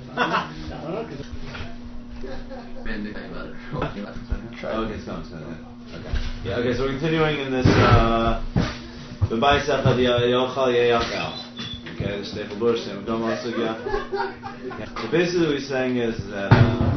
Okay, it's going. Okay. Yeah. Okay. So we're continuing in this. Okay, so basically what he's saying is that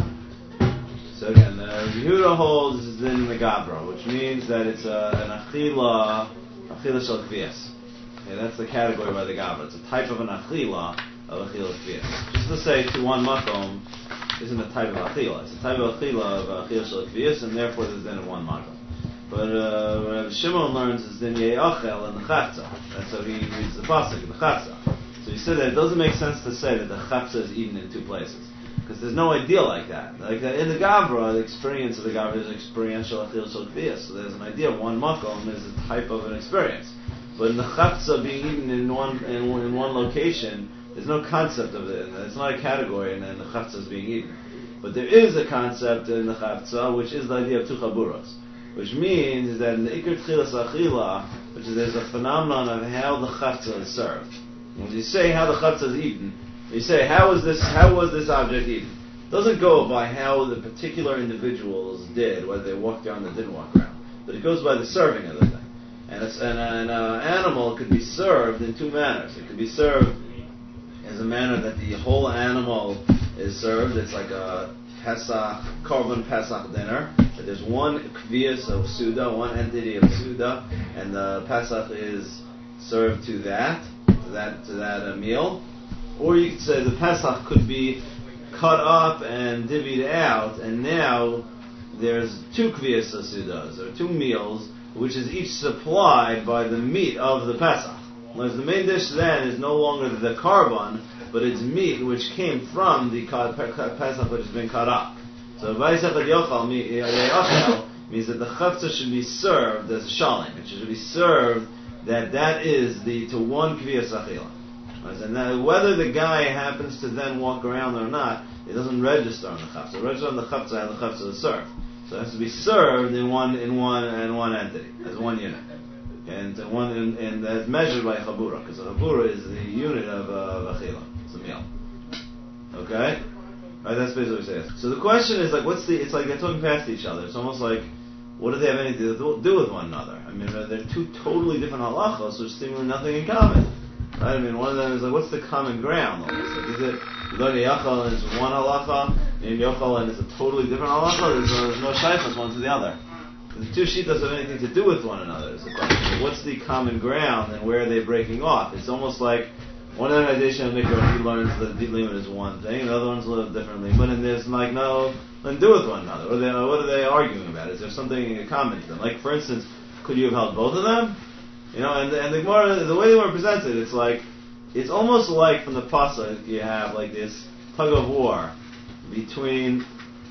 so again Yehuda holds is in the Gabra, which means that it's an achila shel kvias. Okay, that's the category by the Gabra. It's a type of an achila of achila kvias. Just to say to one makom isn't a type of achila. It's a type of achila shel kvias, and therefore there's then a one makom. But Rav Shimon learns is then Ye'achel and the Chavtza. That's how he reads the pasuk, the Chavtza. So he said that it doesn't make sense to say that the Chavtza is eaten in two places. Because there's no idea like that. Like in the Gavra, the experience of the Gavra is experiential achil shel kvias. So there's an idea of one makom is a type of an experience. But in the Chavtza being eaten in one location, there's no concept of it. It's not a category and then the Chavtza is being eaten. But there is a concept in the Chavtza, which is the idea of two chaburos. Which means that in the Iker Tchilas Achila, which is there's a phenomenon of how the Chavtza is served. When you say how the Chavtza is eaten, you say how was this object eaten? It doesn't go by how the particular individuals did, whether they walked around or didn't walk around. But it goes by the serving of the thing. And an animal could be served in two manners. It could be served as a manner that the whole animal is served. It's like a Pesach, Korban Pesach dinner. But there's one kvias of Suda, one entity of Suda, and the Pesach is served to that meal. Or you could say the Pesach could be cut up and divvied out, and now there's two kvias of Sudas, or two meals, which is each supplied by the meat of the Pesach. Whereas the main dish then is no longer the korban, but it's meat which came from the Pesach which has been cut up. So Vaisechad Yochal means that the Chavtza should be served as a shalim. It should be served that is to one Kviyas Achila. And whether the guy happens to then walk around or not, it doesn't register on the Chavtza. It registers on the Chavtza and the Chavtza is served. So it has to be served in one entity, as one unit. And that's measured by a Chabura, because a Chabura is the unit of Achila. It's a meal. Okay? Right, that's basically what it says. So the question is it's like they're talking past each other. It's almost like, what do they have anything to do with one another? I mean, they're two totally different halachos, which seem to have nothing in common. Right? I mean, one of them is like, what's the common ground? Almost? Like, is it Yidoni Yachal and it's one halacha, and Yochal and it's a totally different halacha? There's no shaykhs one to the other. The two shitas have anything to do with one another. Is the question. Like, what's the common ground and where are they breaking off? It's almost like one of the Hadesha and Mikra, he learns that the limit is one thing, the other one's a little different limit, and there's like nothing to do with one another. What are they arguing about? Is there something in common to them? Like, for instance, could you have held both of them? You know, and the Gemara, the way they were presented, it's almost like from the pasuk you have like this tug of war between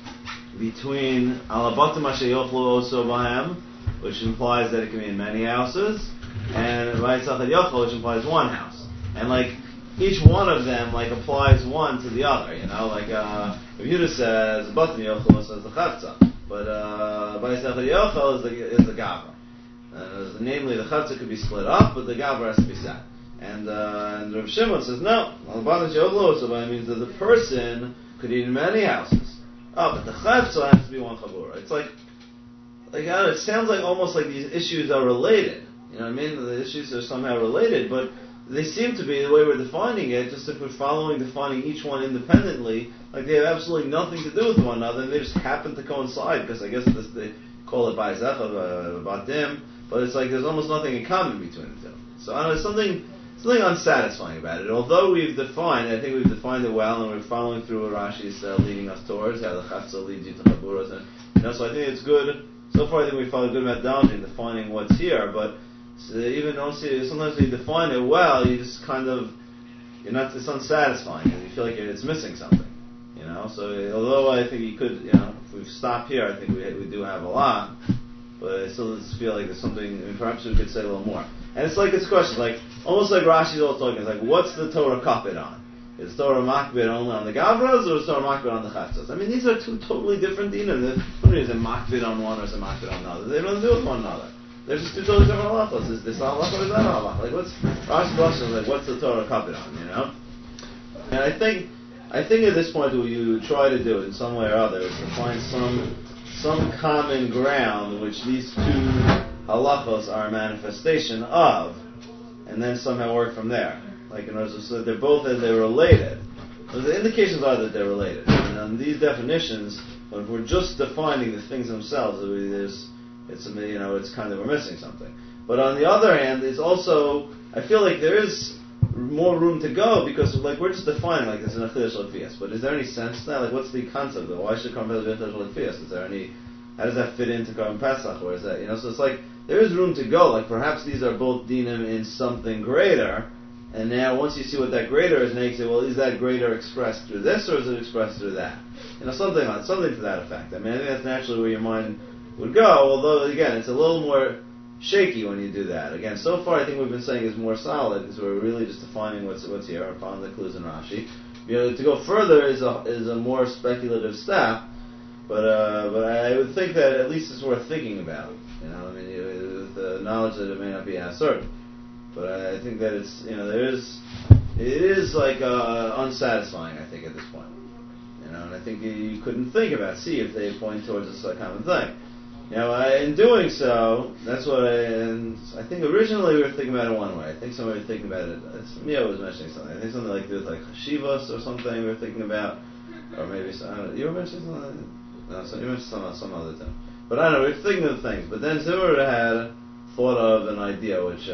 alabatim asheyochlu oso bahem, which implies that it can be in many houses, and vayisachad yochel, which implies one house. And like each one of them like applies one to the other, you know. Like if Yehuda says batim yochel says the chavtza, but vayisachad yochel is the gavra. Namely, the chavtza could be split up, but the gavra has to be set. And Rav Shimon says no. Alabatim yochel so means that the person could eat in many houses. Oh, but the chavtza has to be one chabura. It's like it sounds like almost like these issues are related. You know what I mean? The issues are somehow related, but they seem to be, the way we're defining it, just if we're defining each one independently, like they have absolutely nothing to do with one another, and they just happen to coincide, because I guess they call it Baizecha, Batim, but it's like there's almost nothing in common between the two. So I don't know, something unsatisfying about it. Although I think we've defined it well, and we're following through what Rashi's leading us towards, how the Chavtza leads you to Chaburas, and so I think it's good. So far I think we followed a good methodology in defining what's here, but so even sometimes when you define it well, you just it's unsatisfying, and you feel like it's missing something, you know. So although I think you could, you know, if we stop here, I think we do have a lot, but I still just feel like there's something, perhaps we could say a little more. And it's like, it's questions, like, almost like Rashi's all talking, it's like, what's the Torah kapit on? Is Torah makbid only on the Gavras, or is Torah makbid on the Chavtzas? I mean, these are two totally different dinas. Is it makbid on one or is it makbid on another? They don't do with one another. They're just two totally different halachos. Is this halacha or is that halacha? Like, what's Rashi's question? Like, what's the Torah kapit on? You know? And I think I think at this point what you try to do in some way or other is to find some common ground which these two halachos are a manifestation of, and then somehow work from there. Like in order so that they're both they're related. So the indications are that they're related. And on these definitions, if we're just defining the things themselves, it's kind of we're missing something. But on the other hand, it's also I feel like there is more room to go because like we're just defining like this is an achilas shel kfiyas. But is there any sense now? Like what's the concept of why should Korban Pesach be achilas shel kfiyas? Is there any? How does that fit into Korban Pesach? Or is that so it's like there is room to go. Like perhaps these are both dinim in something greater. And now, once you see what that greater is, now you say, well, is that greater expressed through this, or is it expressed through that? Something to that effect. I mean, I think that's naturally where your mind would go. Although, again, it's a little more shaky when you do that. Again, so far, I think we've been saying is more solid because we're really just defining what's here, upon the clues in Rashi. To go further is a more speculative step, but I would think that at least it's worth thinking about. With the knowledge that it may not be as certain. But I think that it's it is like unsatisfying. I think at this point, and I think you couldn't think about see if they point towards a common thing. In doing so, that's what I think originally we were thinking about it one way. I think somebody was thinking about it. Mia was mentioning something. I think something like this, like chashivos or something. We were thinking about, or maybe I don't know. You were mentioning something. No, so you mentioned some other thing. But I don't know. We were thinking of things. But then Zimmer had thought of an idea which.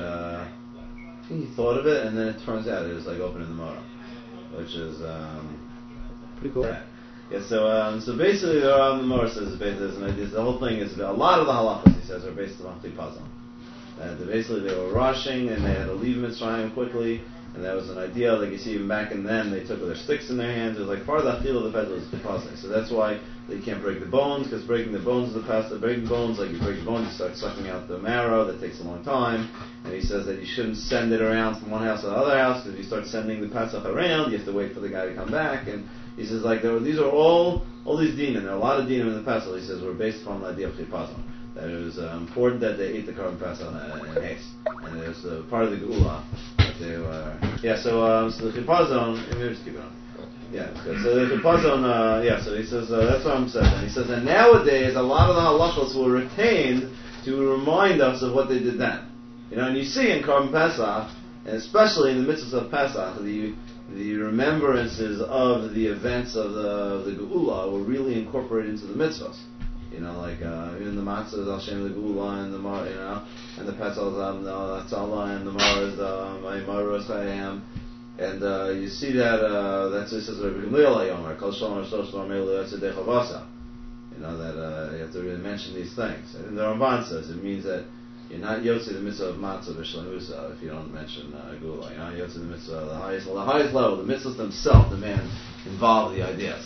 He thought of it, and then it turns out it was like opening the Gemara, which is pretty cool. Yeah. So basically, the Gemara says basically there's an idea. The whole thing is a lot of the halachas he says are based on klipazon. Basically, they were rushing and they had to leave Mitzrayim quickly, and that was an idea. Like you see, even back in then, they took their sticks in their hands. It was like part of the achil of the festival is klipazon. So that's why they can't break the bones, because breaking the bones is the past. Breaking bones, like you break the bones, you start sucking out the marrow. That takes a long time. And he says that you shouldn't send it around from one house to the other house, because if you start sending the Pesach around, you have to wait for the guy to come back. And he says like these are all these dinim. There are a lot of dinim in the Pesach. He says were based upon the idea of klipazon. That it was important that they ate the Korban Pesach in haste, and it was part of the Geula. That they were So the klipazon. Let me just keep it on. Yeah, so the klipazon, so he says, that's what I'm saying. And he says, and nowadays, a lot of the halachos were retained to remind us of what they did then. And you see in Korban Pesach, and especially in the mitzvahs of Pesach, the remembrances of the events of the Geula were really incorporated into the mitzvahs. Like even the matzah is Hashem the Geula, and the Mar, and the Pesach is Tzala, and the Mar is Ma'imar Chayam. And you see that that's what it says Rabbi Gamliel Yomer Kol Shalom Shlosh Melu Etzedei Chavasa. That you have to really mention these things. And the Ramban says it means that you're not yotze the mitzvah of matzah v'shlemusa if you don't mention gula. You're not yotze the mitzvah of the highest level. The mitzvahs themselves demand involve the ideas.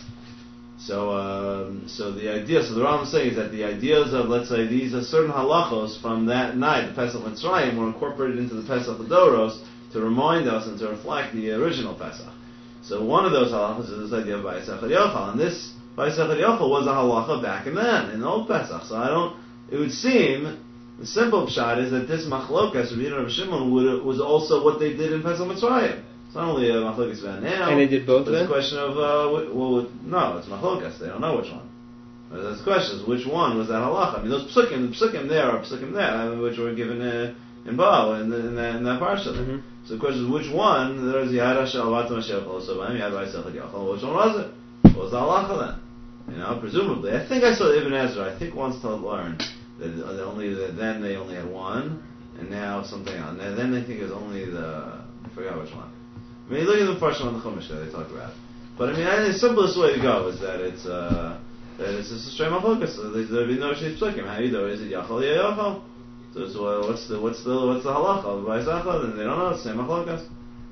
So the idea. So the Rambam is saying is that the ideas of, let's say, these are certain halachos from that night, the Pesach Mitzrayim, were incorporated into the Pesach Adoros to remind us and to reflect the original Pesach. So one of those halachas is this idea of Bayis Echad Yochel, and this Bayis Echad Yochel was a halacha back in the old Pesach. So it would seem, the simple pshat is that this machlokas, Rabbi Yehuda and Rabbi Shimon, was also what they did in Pesach Mitzrayim. It's not only a machlokas van now. And they did both of them? It's a question of, no, it's machlokas, they don't know which one. The question is, which one was that halacha? I mean, those psukim there are psukim there, which were given in Baal, in that parsha. Mm-hmm. So the question is, which one? There was Yad Hashem Avatam Hashem Chosovayim, Yad Bayis Echad Yochel. Which one was it? What was the halacha then? Presumably. I think I saw Ibn Ezra. I think once to learn that then they only had one, and now something else. And then they think it was only I forgot which one. I mean, look at the parsha on the Chumash that they talk about. But I mean, the simplest way to go is that it's just a straight machlokas. So there'd be no shei psukim. How you do? Is it Yachal Yachal? So what's the halacha of Bayis Echad? And they don't know. It's the same machlokas.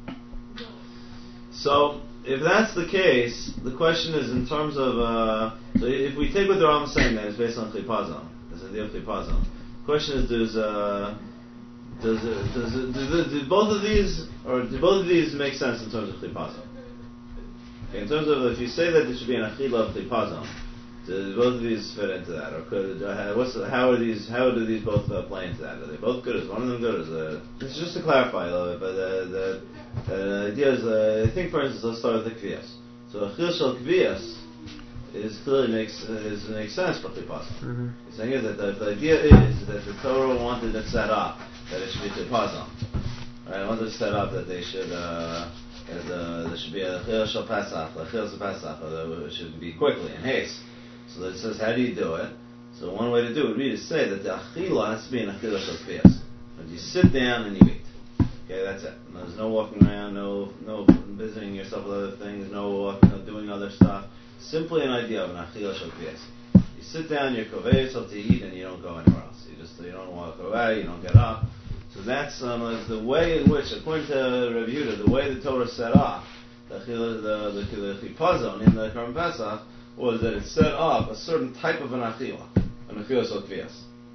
So if that's the case, the question is in terms of so if we take what the Rambam is saying, that it's based on klipazon. There's an idea of klipazon. The question is, do both of these make sense in terms of klipazon? Okay, in terms of if you say that there should be an achila of klipazon, do both of these fit into that, or how do these both play into that? Are they both good? Is one of them good? It's just to clarify a little bit, but the idea is, I think, for instance, let's start with the kfiyas. So Achil Shel Kvias is clearly makes sense for Chipazon. The thing is that the idea is that the Torah wanted it set up that it should be Chipazon. Right? It wanted it set up that they should there should be a Achil Shel Pesach, Achil Shel Pesach, it should be quickly in haste. So it says, how do you do it? So one way to do it would be to say that the Achila has to be an Achila Shel Kvias. You sit down and you eat. Okay, that's it. There's no walking around, no visiting yourself with other things, no doing other stuff. Simply an idea of an achila shel kvias. You sit down, you kovei yourself to eat, and you don't go anywhere else. You don't walk away, you don't get up. So that's the way in which, according to Rabbi Yehuda, the way the Torah set up the chipazon in the Karban Pesach was that it set up a certain type of an achila shel kvias.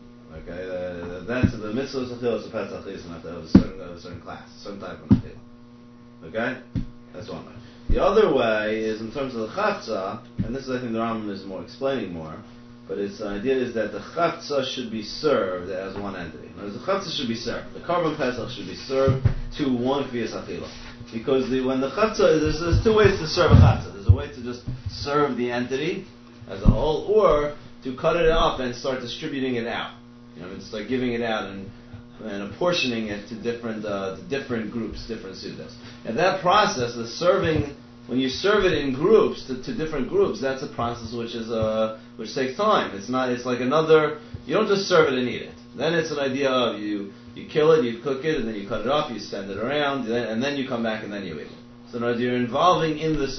Okay, that's the mitzvah of Achilles Pesach is enough to have a certain class, a certain type of Achilles. Okay, that's one way. The other way is in terms of the Chavtza, and this is I think the Rambam is explaining more, but the idea is that the Chavtza should be served as one entity. In other words, the Chavtza should be served. The Karban Pesach should be served to one Kvias Achila. Because when the Chavtza, there's two ways to serve a Chavtza. There's a way to just serve the entity as a whole, or to cut it up and start distributing it out. It's like giving it out and apportioning it to different groups, different sudas. And that process, the serving, when you serve it in groups to different groups, that's a process which takes time. It's like another. You don't just serve it and eat it. Then it's an idea of you kill it, you cook it, and then you cut it up, you send it around, and then you come back and then you eat it. So in other words, you're involving in this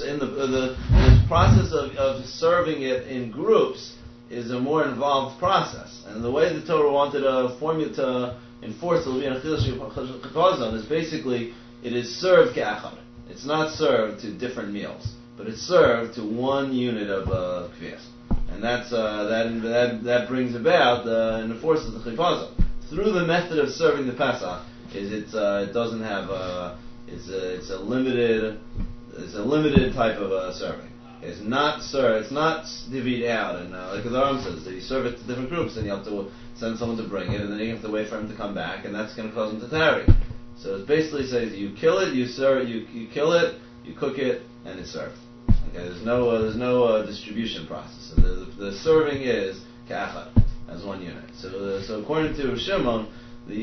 process of serving it in groups. Is a more involved process, and the way the Torah wanted a formula to enforce the Levin Achila Shel Chipazon is basically it is served ke'achad. It's not served to different meals, but it's served to one unit of kvias, and that brings about and enforces the Chipazon through the method of serving the Pesach. It doesn't have it's a limited type of serving. It's not served. It's not divvied out, and like the Rambam says, that you serve it to different groups, and you have to send someone to bring it, and then you have to wait for him to come back, and that's going to cause him to tarry. So it basically says you kill it, you serve, you kill it, you cook it, and it's served. Okay, there's no distribution process. So the serving is ka'achad as one unit. So according to Shimon, the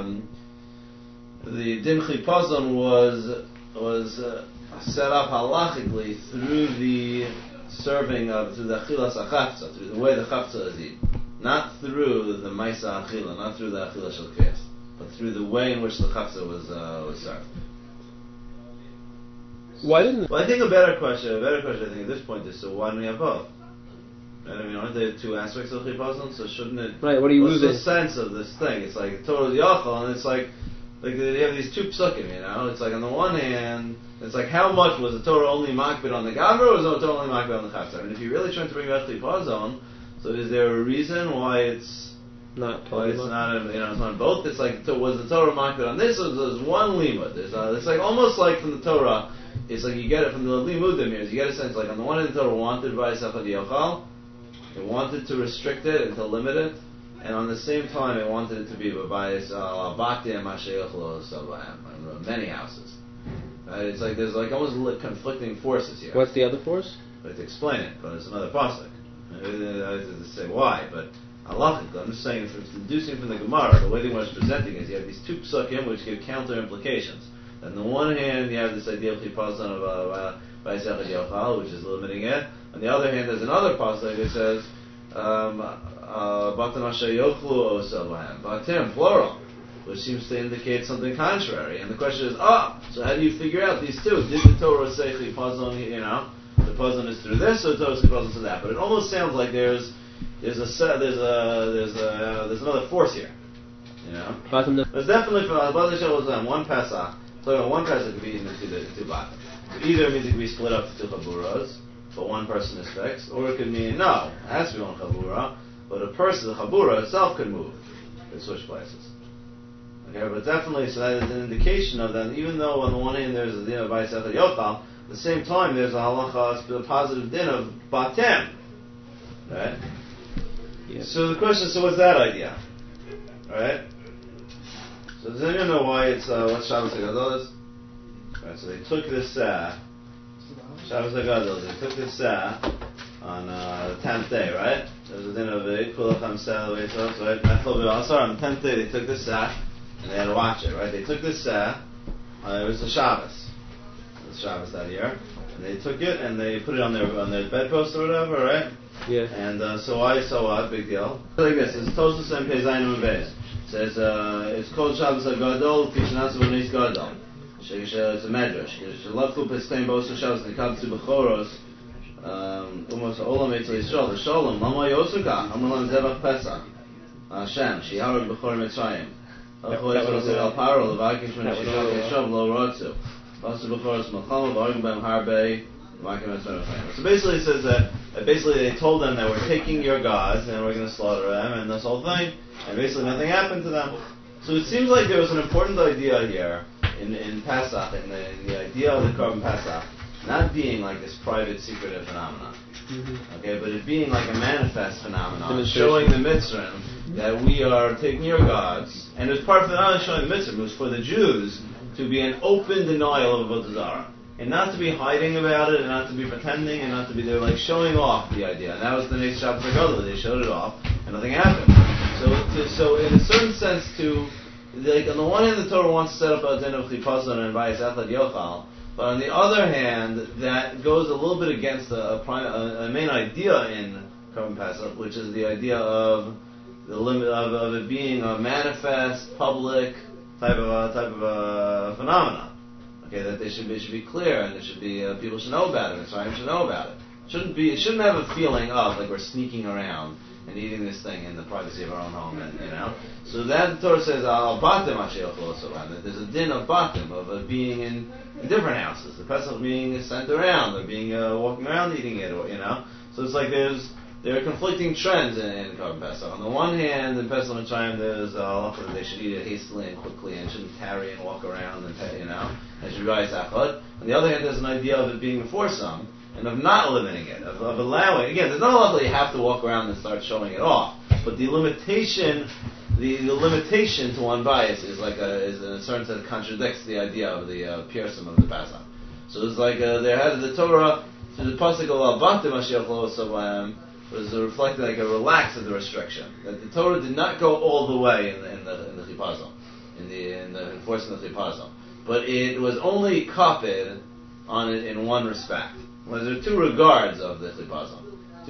din chipazon was set up halachically through the serving through the achilas achavtza, through the way the chavtza is eaten, not through the maisa achila, not through the achila shel kvias, but through the way in which the chavtza was served. Why didn't? Well, I think a better question I think at this point is, so why don't we have both? Right? I mean, aren't there two aspects of chipazon? So shouldn't it? Right. What are you what's losing? the sense of this thing? It's like total yachal, and it's like they have these two psukim, It's like on the one hand, it's like how much was the Torah only makbid on the gabra, or was the Torah only makbid on the chavtza? I mean, if you're really trying to bring back the chipazon, so is there a reason why it's not? It's not both. It's like was the Torah makbid on this, or there's one limud? It's like almost like from the Torah. It's like you get it from the limudim here. You get a sense like on the one hand, the Torah wanted by Sefad Yochal, it wanted to restrict it and to limit it. And on the same time, it wanted it to be many houses. Right? It's like there's like almost conflicting forces here. What's the other force? But to explain it, but it's another pasuk. I have to say why, but halachically, I'm just saying, if it's deducing from the Gemara, the way the Gemara is presenting is you have these two psukim which give counter implications. On the one hand, you have this idea of chipazon of Vayisachad Yochal, which is limiting it. On the other hand, there's another pasuk that says. Batim, plural, which seems to indicate something contrary. And the question is, so how do you figure out these two? Did the Torah say chipazon, the chipazon is through this, or the Torah is chipazon to that? But it almost sounds like there's another force here. There's definitely one Pesach. So one Pesach could be eaten into two batim. Either means it could be split up to two chaburas, but one person is fixed, or it could mean no, it has to be one chabura, but a person, the chabura itself could move, could switch places. Okay, but definitely, so that is an indication of that. Even though on the one hand there's a din of Vayisachad Yochal, at the same time there's a halacha, a positive din of batem, right? Yes. So the question is, so what's that idea, right? So does anyone know why it's what's Shabbos Hagadol is? Right, so they took this. Shabbos HaGadol, they took the Seh on the 10th day, right? There was a din of it, Kulacham Seh, right? On the 10th day, they took the Seh, and they had to watch it, right? They took the Seh, it was the Shabbos. It was Shabbos that year. And they took it, and they put it on their bedpost or whatever, right? Yeah. And so what? Big deal. Like this, it's Tosfos and Peizayin and Beis. It says, it's called Shabbos HaGadol, Tishnatzu V'Nis Gadol. It's a medrash. Shelachtu Pestain B'Osu Shabbos Nikabtzu B'Choros Umos Ha'olam Eitzel Yisrael V'Sholom Lama Yosuka Amalan Zevach Pesach Hashem Shiharag B'Chor Mitzrayim Alchu Yisrael Zir Al Paro Levakim Shmen Shishak Yisrael Lo Rotzu Basu B'Choros Malchama V'Argim B'Em Harbei So basically it says that basically they told them that we're taking your gods and we're going to slaughter them and this whole thing, and basically nothing happened to them. So it seems like there was an important idea here in Pesach, in the idea of the Korban Pesach, not being like this private, secretive phenomenon, okay, but it being like a manifest phenomenon, showing the Mitzrayim that we are taking your gods, and as part of not only showing the Mitzrayim, it was for the Jews to be an open denial of Avodah Zarah. And not to be hiding about it, and not to be pretending, and not to be there like showing off the idea. And that was the next Shabbos HaGadol. They showed it off, and nothing happened. So in a certain sense, like on the one hand, the Torah wants to set up a din of chipazon and bayis echad yochal, but on the other hand, that goes a little bit against a main idea in Korban Pesach, which is the idea of the limit of it being a manifest, public type of a phenomenon. Okay, that it should be clear, and it should be people should know about it. Mitzrayim should know about it. It shouldn't have a feeling of like we're sneaking around and eating this thing in the privacy of our own home, and So that the Torah says al batim that there's a din of batim of being in different houses. The Pesach being sent around, or being walking around eating it, So it's like there are conflicting trends in Korban Pesach. On the one hand, in Pesach Mitzrayim, there's halacha that they should eat it hastily and quickly and shouldn't tarry and walk around and and should rise echad. On the other hand, there's an idea of it being before some and of not limiting it, of allowing. Again, there's not a lot that you have to walk around and start showing it off, but the limitation to one bias is like is in a certain sense contradicts the idea of the piercing of the Pesach. So it's like there had the Torah to the pasuk al batim Mashiach lo was reflecting like a relax of the restriction. That the Torah did not go all the way in the chipazon, in the enforcing the chipazon, but it was only copied on it in one respect. Well, there are two regards of the chipazon,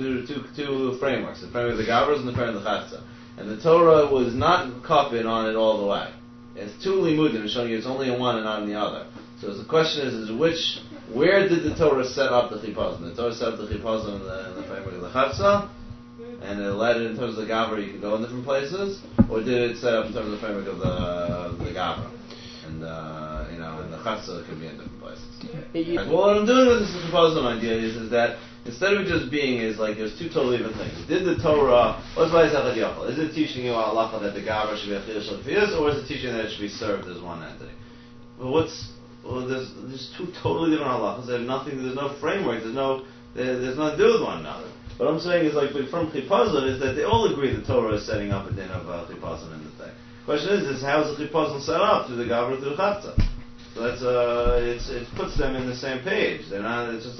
two frameworks: the framework of the Gavros and the framework of the Chatza. And the Torah was not copied on it all the way. It's two limudim showing you it's only in one and not in the other. So the question is where did the Torah set up the chipazon? The Torah set up the chipazon in the framework of the Chatza, and it led it in terms of the Gavra, you could go in different places, or did it set up in terms of the framework of the Gavra? And in the Chatza it could be in different places. Well, what I'm doing with this chipazon idea is that instead of it just being like there's two totally different things. Did the Torah, what's bayis echad yochal? Is it teaching you halacha that the Gavra should be a chiyuv shel kfiyas, or is it teaching that it should be served as one entity? Well, there's two totally different halachas. There's no framework. There's nothing to do with one another. What I'm saying is like from chipazon is that they all agree the Torah is setting up a din of chipazon in the thing. The question is how is the chipazon set up through the Gavra through the Chatza? So that's it puts them in the same page. They're not. It's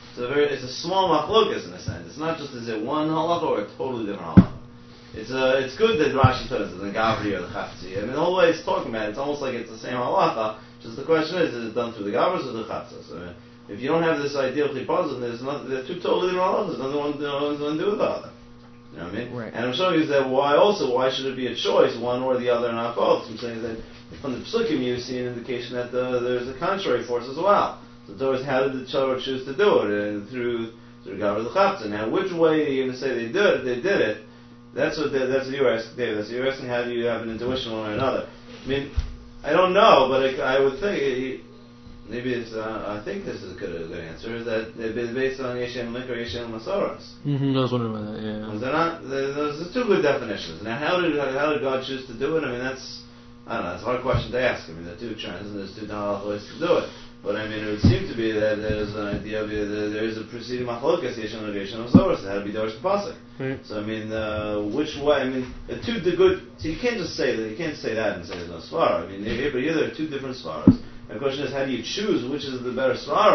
a small machlokas in a sense. It's not just is it one halacha or a totally different halacha. It's good that Rashi says the Gavri or the Chatzi. I mean the whole way it's talking about it's almost like it's the same halacha. Just the question is it done through the Gavros or the Chatza? So if you don't have this idea of chipazon, they're two totally different halachas. Nothing one to do with the other. You know what I mean? Right. And I'm showing you that why should it be a choice, one or the other, not both? I'm saying that from the Psukim you see an indication that there's a contrary force as well. So the Torah is how did the Torah choose to do it? And through Gavra the Chatza. Now, which way are you going to say they did it? That's what you're asking, David. That's what you're asking. How do you have an intuition one way or another? I mean, I don't know, but I would think maybe it's. I think this is a good answer. Is that they've been based on Yeshem Lik or Yeshem Masoros? I was wondering about that. Yeah. They're not. There's two good definitions. Now, how did God choose to do it? I mean, I don't know. It's a hard question to ask. I mean, there are two trends and there's two ways to do it. But I mean, it would seem to be that there's an idea of there is a preceding machlokas Yeshem Lik or Yeshem Masoros. It had to be Dorish Pasuk. Right. So I mean, which way? I mean, the good. So you can't just say that. You can't say that and say there's no svara. I mean, here there are two different svaras. The question is, how do you choose which is the better svara?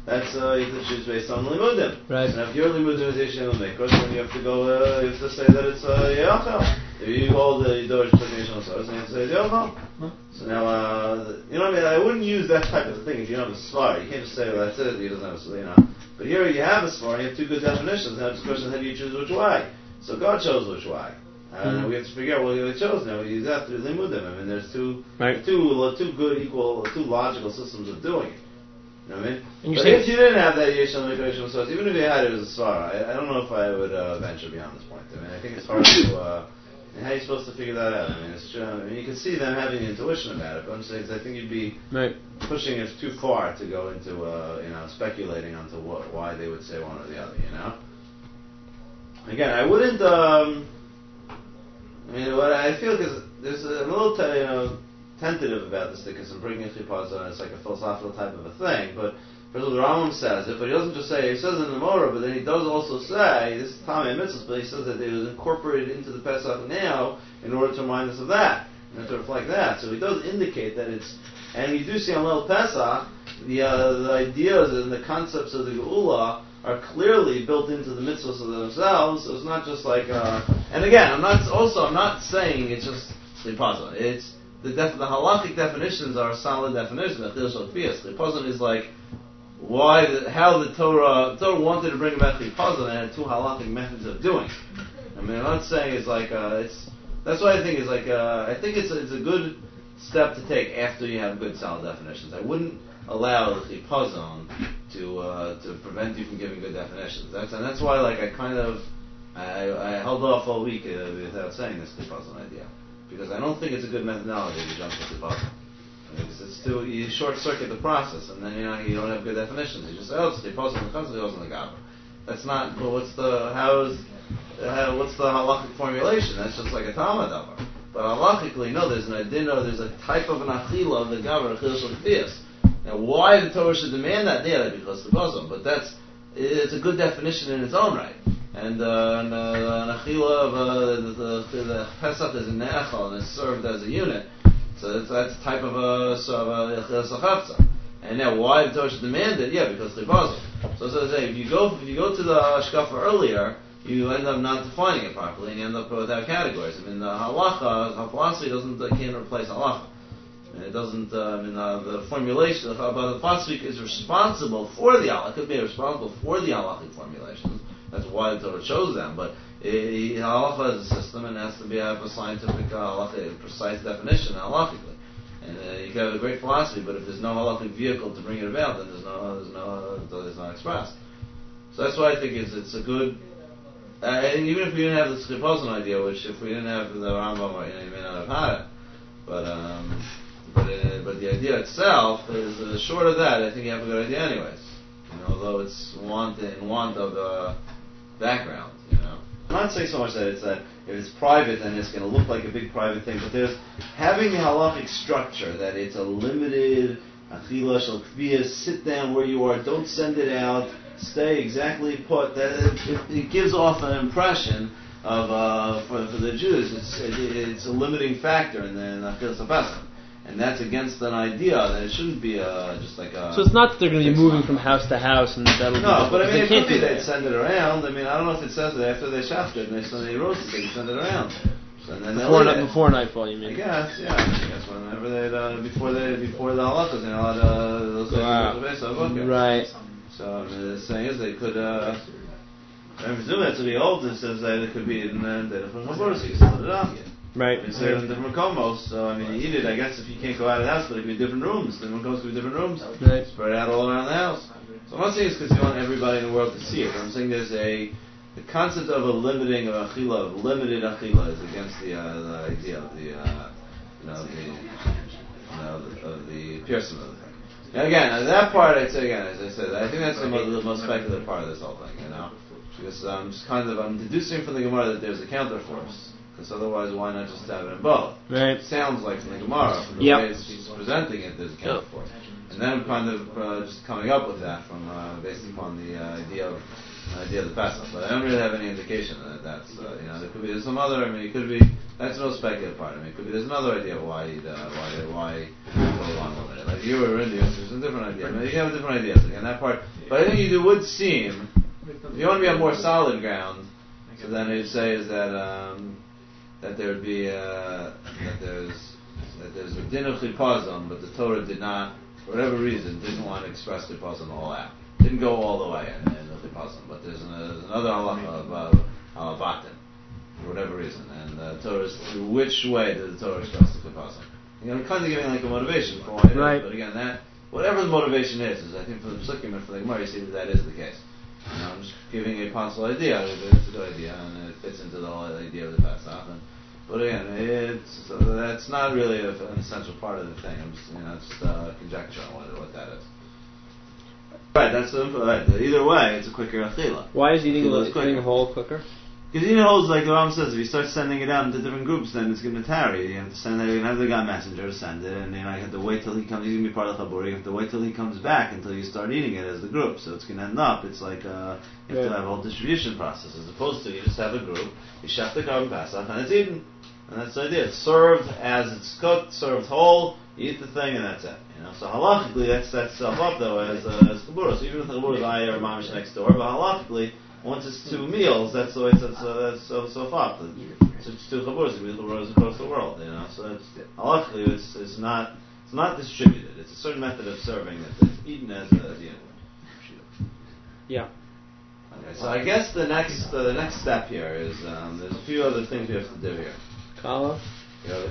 that's you have to choose based on limudim. Right. And if your limudim is Yeshem Mikros, then you have to go. You have to say that it's Yachal. If you hold the Yidor Yeshem Soros, then you have to say it's Yachal. So now, you know what I mean? I wouldn't use that type of thing if you don't have a svar. You can't just say, well, that's it. He doesn't have a svar, you know. But here you have a svar. You have two good definitions. Now it's a question: how do you choose which way? So God chose which way. We have to figure out what He chose. Now we use that through limudim. I mean, there's two good, equal, two logical systems of doing it. You know what I mean? But if you didn't have that Yeshem Mikros Soros, even if you had it as a svar, I don't know if I would venture beyond this point. I mean, I think it's hard to. How are you supposed to figure that out? I mean, it's true. I mean, you can see them having intuition about it, but I'm saying I think you'd be pushing it too far to go into, speculating onto why they would say one or the other. You know. Again, I wouldn't. What I feel is there's a little, tentative about this thing because I'm bringing chipazon and it's like a philosophical type of a thing. But first of all, the Rambam says it, but he doesn't just say. He says it in the Gemara, but then he does also say this is Tamei Mitzvahs, but he says that it was incorporated into the Pesach now in order to remind us of that and to reflect that. So he does indicate that it's, and we do see on Leil Pesach the ideas and the concepts of the Geula are clearly built into the mitzvahs of themselves. So it's not just like, and again, I'm not saying it's just chipazon. It's the halachic definitions are solid definitions. Chipazon is like how the Torah wanted to bring about chipazon and had two halachic methods of doing it. I mean, I'm not saying it's like that's what I think is like. I think it's a good step to take after you have good solid definitions. I wouldn't allow the chipazon to prevent you from giving good definitions. That's why I held off all week without saying this chipazon idea, because I don't think it's a good methodology to jump to chipazon. You short circuit the process, and then you don't have good definitions. You just say, it's chipazon the chazal, it's the gaber. That's not. Well, what's the halachic formulation? That's just like a Talmud davar. But halachically, no, there's a type of an achila of the gaber, achila shel kfiyas. Now, why the Torah should demand that? Yeah, because the bosom. But it's a good definition in its own right. And an achila of the Pesach is in ne'echal and is served as a unit. So that's a type of a sachavza. And now, why the Torah should demand it? Yeah, because the bosom. So if you go to the hashkafa earlier, you end up not defining it properly, and you end up without categories. I mean, the halacha, philosophy can't replace halacha. It doesn't. The formulation of the pasuk is responsible for the halacha. It could be responsible for the halachic formulations. That's why the Torah chose them. But halacha is a system, and it has to have a scientific halachic, precise definition halachically. And you can have a great philosophy, but if there's no halachic vehicle to bring it about, then it's not expressed. So that's why I think it's a good. And even if we didn't have the chipazon idea, which if we didn't have the Rambam, you may not have had it. But the idea itself is short of that. I think you have a good idea, anyways. Although it's want of background. I'm not saying so much that if it's private, then it's going to look like a big private thing. But there's having the halachic structure that it's a limited achila shel kfiyas. Sit down where you are. Don't send it out. Stay exactly put. That it gives off an impression of for the Jews. It's a limiting factor in the achilas haPesach. And that's against an idea that it shouldn't be just like a... So it's not that they're going to be moving from house to house and that'll No, but I mean, it could be they'd send it around. I mean, I don't know if it says it after they shafted and they roast it, they can send it around. So, and then before nightfall, you mean? I guess whenever before the halachas, those guys Right. So the saying is they could... I presume that's what the old says that it could be in the different Chaboros, you can split it up. Right. It's in different komos, so you eat it, I guess, if you can't go out of the house, but it could be different rooms. Different komos could be different rooms. Right. Spread out all around the house. So I'm not saying it's because you want everybody in the world to see it. I'm saying there's the concept of a limiting of achila, of limited achila, is against the idea of the Pearson of the thing. And again, that part, I'd say again, as I said, I think that's the most speculative part of this whole thing, because I'm deducing from the Gemara that there's a counterforce. Because otherwise, why not just have it in both? Right. It sounds like from the Gemara, from the way he's presenting it, there's a counterforce. And then I'm kind of just coming up with that from based upon the idea of idea of the Pesach, but I don't really have any indication that that's, there could be, there's some other, it could be, that's the most speculative part. It could be, there's another idea of why he'd go along with it. Like you were Indian, so there's a different idea. You can have different ideas, again, that part. But I think it would seem, if you want to be on more solid ground, so then he'd say is that there would be, that there's a din of chipazon, but the Torah did not, for whatever reason, didn't want to express chipazon all out. Didn't go all the way in the chipazon, but there's another halacha of halabatim, for whatever reason. And the Torah is, which way did the Torah express the chipazon? Kind of giving like a motivation for why it is, but again, that, whatever the motivation is I think for the Psukim and for the Gemara, you see that is the case. I'm just giving a possible idea, it's a good idea, and it fits into the whole idea of the Pesach. But again, that's not really an essential part of the thing. I'm just, it's conjecture on what that is. Right, that's right. Either way, it's a quicker achila. Why is eating a whole quicker? Because eating holes, like the Ram says, if you start sending it out into different groups, then it's going to tarry. You have to send it. You're going to have the guy messenger to send it, and you have to wait till he comes. He's going to be part of the chabur. You have to wait till he comes back until you start eating it as the group. So it's going to end up. It's like you have to have a whole distribution process, as opposed to you just have a group. You chef the carbon Pesach, and it's eaten. And that's the idea. It's served as it's cooked, served whole. You eat the thing, and that's it. So halachically, that sets itself up though as chabur. So even if the chabur is ayah or mamish next door, but halachically, once it's 2 meals, that's the way it's so far. So it's 2 chaburas, chaburas across the world. So it's halachically, it's not distributed. It's a certain method of serving that's eaten as Yeah. Okay, so I guess the next step here is there's a few other things we have to do here. Kala. The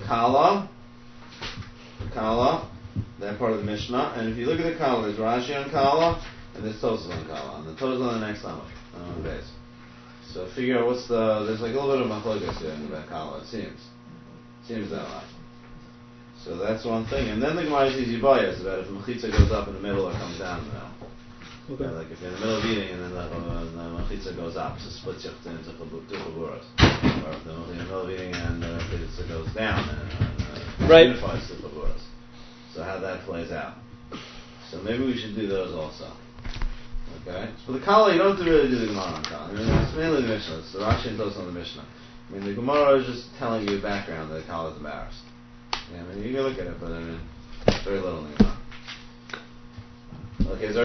Kala, that part of the Mishnah, and if you look at the Kala, there's Rashi on Kala, and there's Tosafos on Kala, and the Tosafos on the next line. Base. So figure out there's like a little bit of machlokas here in the Kala, it seems that way. So that's one thing, and then the Gemara sees Yibayas about if the mechitza goes up in the middle or comes down in the middle. Okay. Like if you're in the middle of eating and then the mechitza goes up, so splits into 2 chaburas. Or if you're in the middle of eating and the mechitza goes down and unifies 2 chaburas. So how that plays out. So maybe we should do those also. Okay? So the Kala, you don't have to really do the Gemara on Kala. It's mainly the Mishnah. It's the Rashi and Tosafos on the Mishnah. The Gemara is just telling you background that the Kala is embarrassed. You can look at it, but very little in the Gemara. Okay,